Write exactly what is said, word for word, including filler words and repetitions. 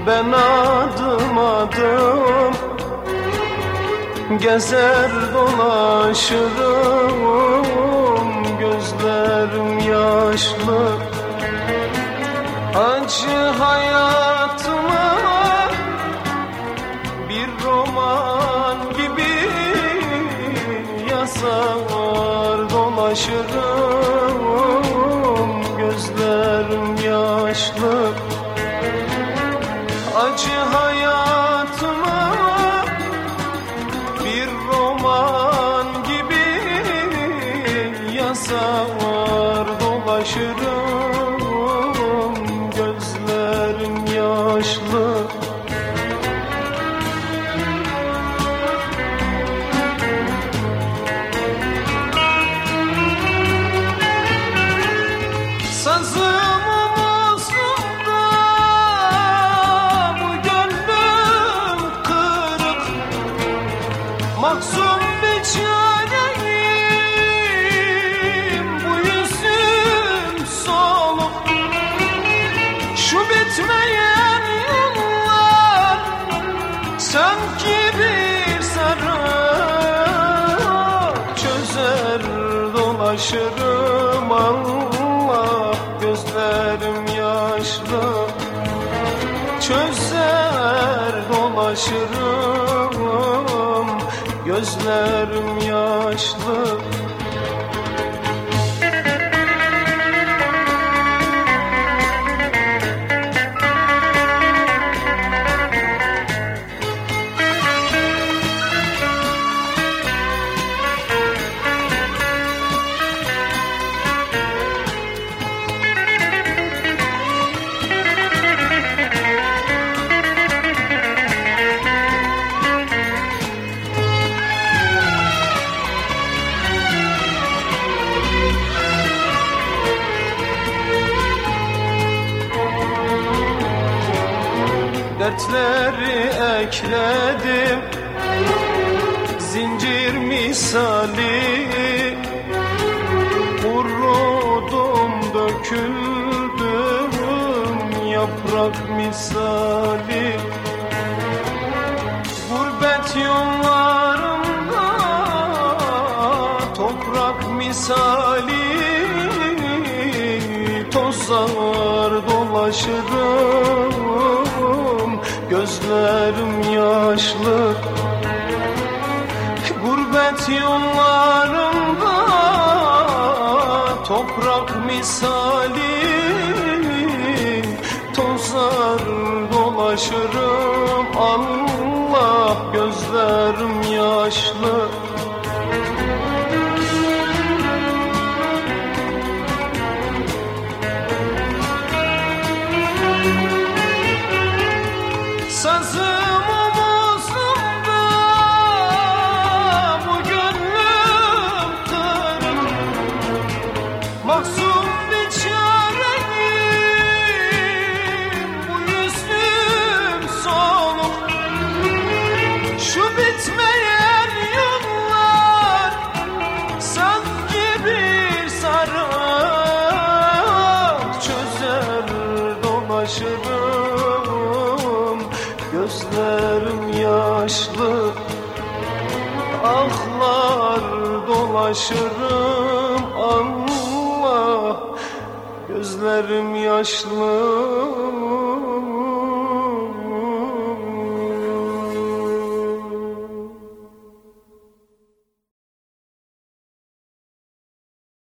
ben adım adım gezer dolaşırım, gözlerim yaşlı. Acı hayatıma bir roman gibi yazar dolaşırım, gözlerim yaşlı. Acı hayatıma bir roman gibi yazar dolaşırım, gözlerim yaşlı. Sazım omuzumda, bu gönlüm kırık, mahzun bir çareyim, bu yüzüm soluk. Şu bitmeyen yollar sanki bir sarık, çözer dolaşırım Allah, gözlerim yaşlı. Çözer dolaşırım, gözlerim yaşlı. Dertleri ekledim zincir misali, kurudum döküldüm yaprak misali. Gurbet yollarında toprak misali, tozar dolaşırım, gözlerim yaşlı. Gurbet yollarında toprak misali, tozar dolaşırım Allah, gözlerim yaşlı. Sazım omuzumda, bu gönlüm kırık, mahzun bir çareyim, bu yüzüm soluk. Şu bitmeyen yollar sanki bir sarık, çözer dolaşırım, gözlerim yaşlı. Ahlar dolaşırım Allah, gözlerim yaşlı.